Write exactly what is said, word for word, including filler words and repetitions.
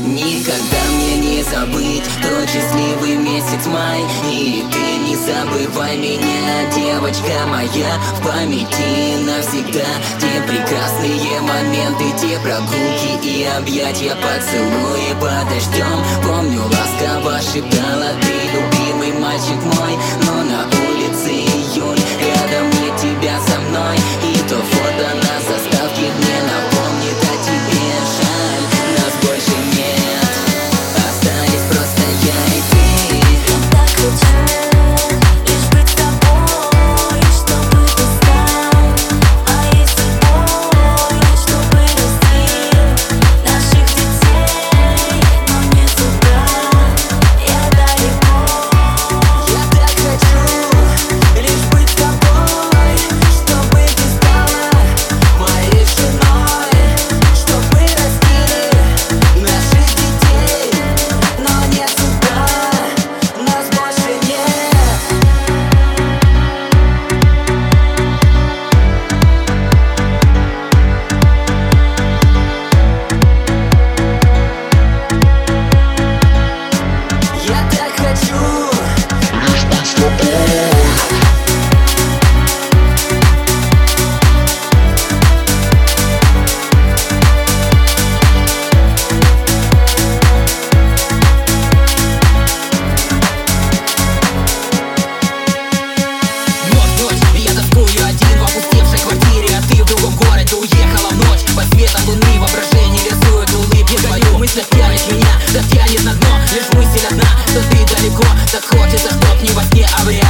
Никогда мне не забыть тот счастливый месяц май. И ты не забывай меня, девочка моя, в памяти навсегда те прекрасные моменты, те прогулки и объятия, поцелуи под дождем. Помню, ласково шептала ты, любимый мальчик мой, но на улице июнь, рядом нет тебя со мной. И то фото на заставке мне напомнит о тебе. Жаль, нас больше нет, остались просто я и ты. Я так хочу лишь быть с тобой, чтобы ты стал моей судьбой, чтобы растил наших детей, но не туда, я далеко. Я так хочу лишь быть с тобой, чтобы ты стала моей женой, чтобы растили наших детей, но не туда, нас больше нет. Я так хочу лишь быть с тобой. Ночь, ночь, я тоскую один в опустевшей квартире, а ты в другом городе уехала в ночь. Под светом луны воображение рисует улыбки в твою мыслях, тянет меня, да тянет на дно. Лишь мысль одна, что ты далеко, так хочется, чтоб не во сне, а в реальности.